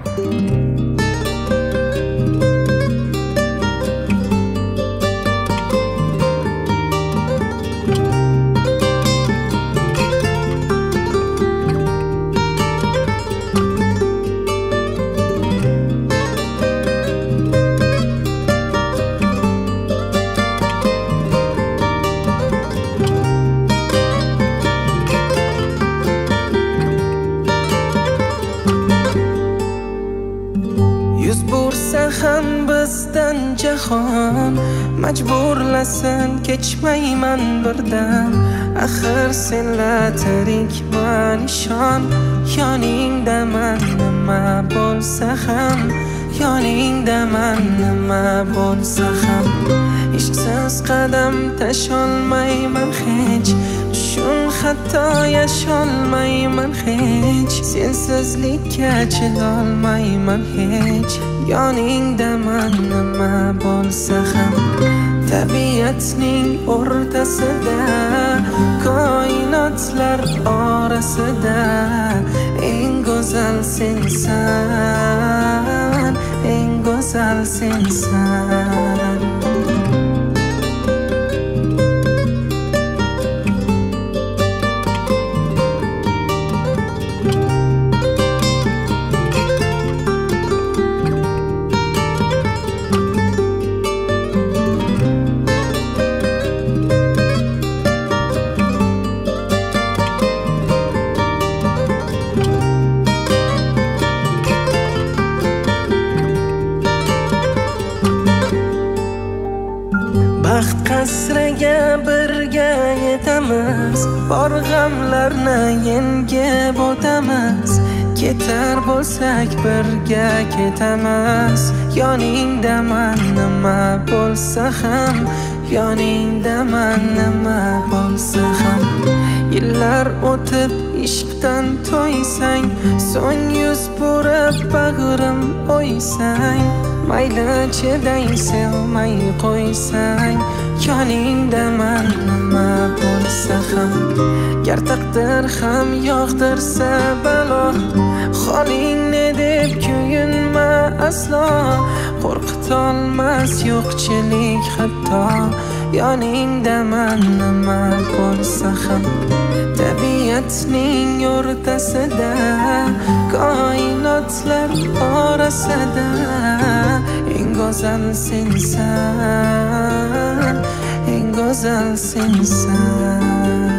Yuz bursa ham bizdan jahon, majburlasan kechmayman birdan. Axir senlar tirikman ishon, yoningdaman nima bo'lsa ham, yoningdaman nima bo'lsa ham. Ishsiz qadam tasholmayman hech, tushun hatto yasholmayman hech. Sensizlikka chidolmayman hech, yoningdaman nima bo'lsa ham. Tabiatning o'rtasida, koinotlar orasida eng go'zal sensan, eng go'zal sensan. Baxt qasriga birga yetamiz, bor g'amlarni yengib o'tamiz. Ketar bo'lsak birga ketamiz, yoningdaman nima bo'lsa ham, yoningdaman nima bo'lsa ham. Yillar o'tib ishqdan to'ysang, so'ng yuz burib bag'rim o'ysang, mayli chiday sevmay qo'ysang, yoningdaman nima bo'lsa ham. Gar taqdir ham yog'dirsa balo, holingni deb kuyinma aslo. Qo'rqitolmas yo'qchilik hatto, yoningdaman nima bo'lsa ham. Tabiatning o'rtasida, koinotlar orasida eng go'zal sensan, eng go'zal sensan.